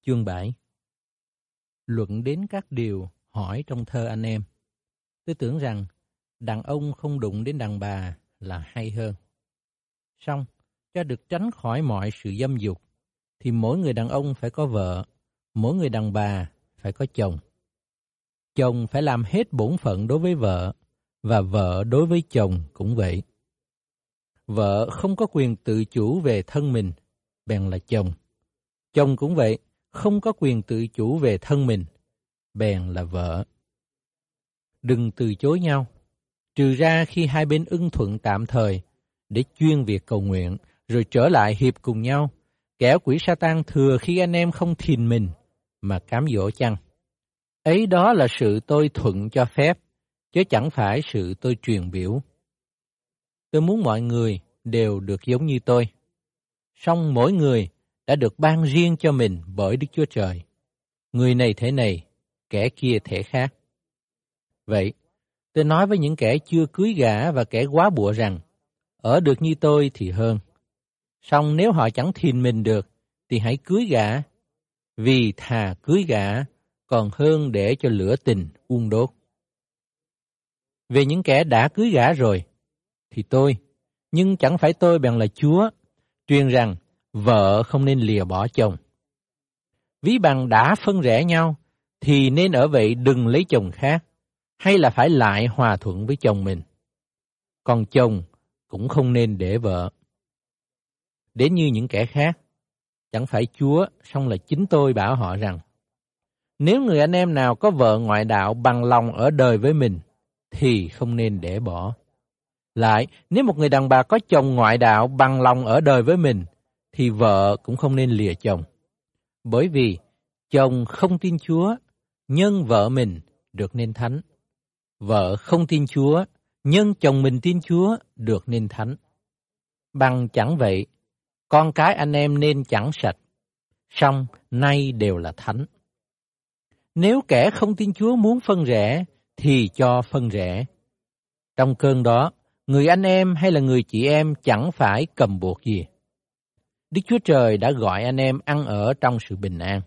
Chương 7. Luận đến các điều hỏi trong thơ anh em. Tôi tưởng rằng đàn ông không đụng đến đàn bà là hay hơn. Song, cho được tránh khỏi mọi sự dâm dục, thì mỗi người đàn ông phải có vợ, mỗi người đàn bà phải có chồng. Chồng phải làm hết bổn phận đối với vợ, và vợ đối với chồng cũng vậy. Vợ không có quyền tự chủ về thân mình, bèn là chồng. Chồng cũng vậy, không có quyền tự chủ về thân mình, bèn là vợ. Đừng từ chối nhau, trừ ra khi hai bên ưng thuận tạm thời, để chuyên việc cầu nguyện, rồi trở lại hiệp cùng nhau, kẻo quỷ Sa-tan thừa khi anh em không thìn mình, mà cám dỗ chăng. Ấy đó là sự tôi thuận cho phép, chứ chẳng phải sự tôi truyền biểu. Tôi muốn mọi người đều được giống như tôi. Song mỗi người đã được ban riêng cho mình bởi Đức Chúa Trời. Người này thể này, kẻ kia thể khác. Vậy, tôi nói với những kẻ chưa cưới gả và kẻ góa bụa rằng, ở được như tôi thì hơn. Song nếu họ chẳng thìn mình được, thì hãy cưới gả, vì thà cưới gả còn hơn để cho lửa tình uôn đốt. Về những kẻ đã cưới gả rồi, thì tôi, nhưng chẳng phải tôi bèn là Chúa, truyền rằng vợ không nên lìa bỏ chồng. Ví bằng đã phân rẽ nhau, thì nên ở vậy đừng lấy chồng khác, hay là phải lại hòa thuận với chồng mình. Còn chồng cũng không nên để vợ. Đến như những kẻ khác, chẳng phải Chúa, song là chính tôi bảo họ rằng, nếu người anh em nào có vợ ngoại đạo bằng lòng ở đời với mình, thì không nên để bỏ. Lại, nếu một người đàn bà có chồng ngoại đạo bằng lòng ở đời với mình, thì vợ cũng không nên lìa chồng. Bởi vì chồng không tin Chúa, nhân vợ mình được nên thánh. Vợ không tin Chúa, nhân chồng mình tin Chúa được nên thánh. Bằng chẳng vậy, con cái anh em nên chẳng sạch, song nay đều là thánh. Nếu kẻ không tin Chúa muốn phân rẽ, thì cho phân rẽ. Trong cơn đó, người anh em hay là người chị em chẳng phải cầm buộc gì. Đức Chúa Trời đã gọi anh em ăn ở trong sự bình an.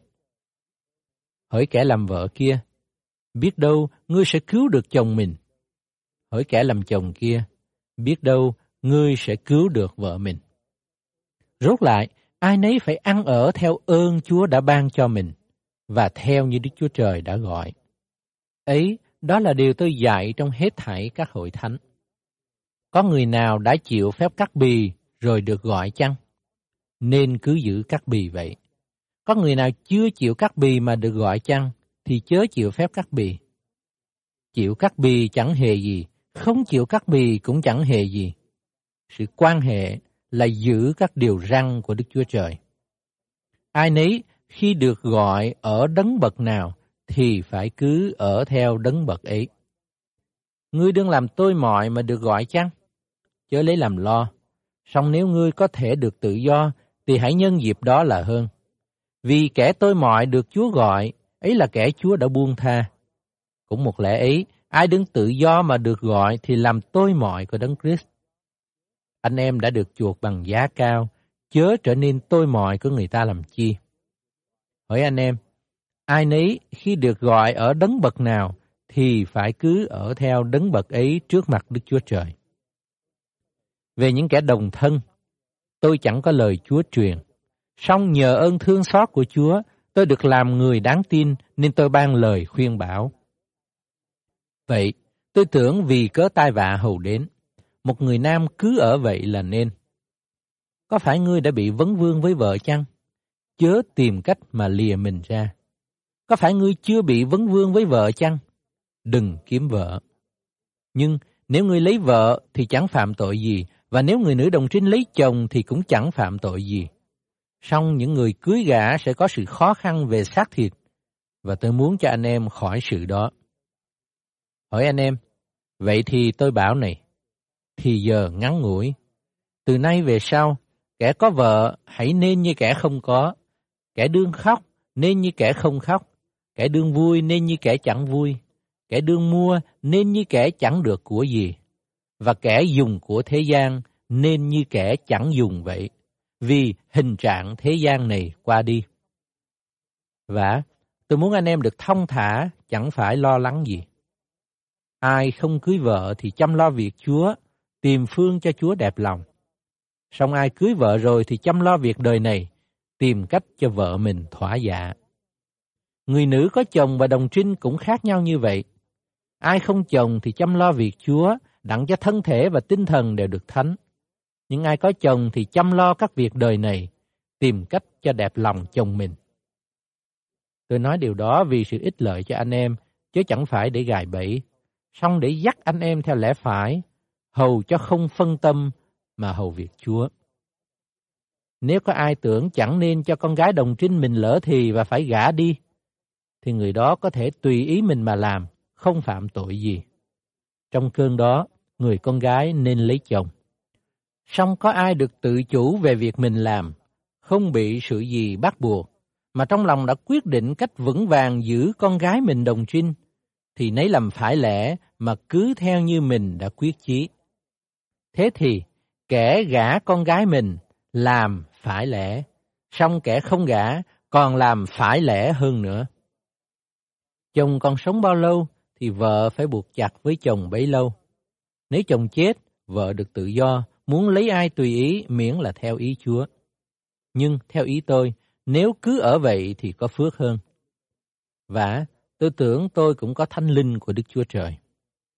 Hỡi kẻ làm vợ kia, biết đâu ngươi sẽ cứu được chồng mình. Hỡi kẻ làm chồng kia, biết đâu ngươi sẽ cứu được vợ mình. Rốt lại, ai nấy phải ăn ở theo ơn Chúa đã ban cho mình, và theo như Đức Chúa Trời đã gọi. Ấy, đó là điều tôi dạy trong hết thảy các hội thánh. Có người nào đã chịu phép cắt bì rồi được gọi chăng? Nên cứ giữ cắt bì vậy. Có người nào chưa chịu cắt bì mà được gọi chăng? Thì chớ chịu phép cắt bì. Chịu cắt bì chẳng hề gì, không chịu cắt bì cũng chẳng hề gì. Sự quan hệ là giữ các điều răn của Đức Chúa Trời. Ai nấy khi được gọi ở đấng bậc nào thì phải cứ ở theo đấng bậc ấy. Ngươi đừng làm tôi mọi mà được gọi chăng? Chớ lấy làm lo. Song nếu ngươi có thể được tự do, thì hãy nhân dịp đó là hơn. Vì kẻ tôi mọi được Chúa gọi, ấy là kẻ Chúa đã buông tha. Cũng một lẽ ấy, ai đứng tự do mà được gọi thì làm tôi mọi của Đấng Christ. Anh em đã được chuộc bằng giá cao, chớ trở nên tôi mọi của người ta làm chi. Hỏi anh em, ai nấy khi được gọi ở đấng bậc nào thì phải cứ ở theo đấng bậc ấy trước mặt Đức Chúa Trời. Về những kẻ đồng thân, tôi chẳng có lời Chúa truyền, song nhờ ơn thương xót của Chúa, tôi được làm người đáng tin nên tôi ban lời khuyên bảo. Vậy, tôi tưởng vì cớ tai vạ hầu đến, một người nam cứ ở vậy là nên. Có phải ngươi đã bị vấn vương với vợ chăng? Chớ tìm cách mà lìa mình ra. Có phải ngươi chưa bị vấn vương với vợ chăng? Đừng kiếm vợ. Nhưng nếu ngươi lấy vợ thì chẳng phạm tội gì, và nếu người nữ đồng trinh lấy chồng thì cũng chẳng phạm tội gì. Song những người cưới gả sẽ có sự khó khăn về xác thịt, và tôi muốn cho anh em khỏi sự đó. Hỏi anh em, vậy thì tôi bảo này, thì giờ ngắn ngủi. Từ nay về sau, kẻ có vợ hãy nên như kẻ không có, kẻ đương khóc nên như kẻ không khóc, kẻ đương vui nên như kẻ chẳng vui, kẻ đương mua nên như kẻ chẳng được của gì, và kẻ dùng của thế gian nên như kẻ chẳng dùng vậy, vì hình trạng thế gian này qua đi. Và tôi muốn anh em được thong thả, chẳng phải lo lắng gì. Ai không cưới vợ thì chăm lo việc Chúa, tìm phương cho Chúa đẹp lòng. Song ai cưới vợ rồi thì chăm lo việc đời này, tìm cách cho vợ mình thỏa dạ. Người nữ có chồng và đồng trinh cũng khác nhau như vậy. Ai không chồng thì chăm lo việc Chúa, đặng cho thân thể và tinh thần đều được thánh. Nhưng ai có chồng thì chăm lo các việc đời này, tìm cách cho đẹp lòng chồng mình. Tôi nói điều đó vì sự ích lợi cho anh em, chứ chẳng phải để gài bẫy, song để dắt anh em theo lẽ phải, hầu cho không phân tâm mà hầu việc Chúa. Nếu có ai tưởng chẳng nên cho con gái đồng trinh mình lỡ thì và phải gả đi, thì người đó có thể tùy ý mình mà làm, không phạm tội gì. Trong cơn đó, người con gái nên lấy chồng. Song có ai được tự chủ về việc mình làm, không bị sự gì bắt buộc, mà trong lòng đã quyết định cách vững vàng giữ con gái mình đồng trinh, thì nấy làm phải lẽ mà cứ theo như mình đã quyết chí. Thế thì, kẻ gả con gái mình làm phải lẽ, song kẻ không gả còn làm phải lẽ hơn nữa. Chồng còn sống bao lâu thì vợ phải buộc chặt với chồng bấy lâu. Nếu chồng chết, vợ được tự do, muốn lấy ai tùy ý miễn là theo ý Chúa. Nhưng theo ý tôi, nếu cứ ở vậy thì có phước hơn. Và tôi tưởng tôi cũng có thánh linh của Đức Chúa Trời.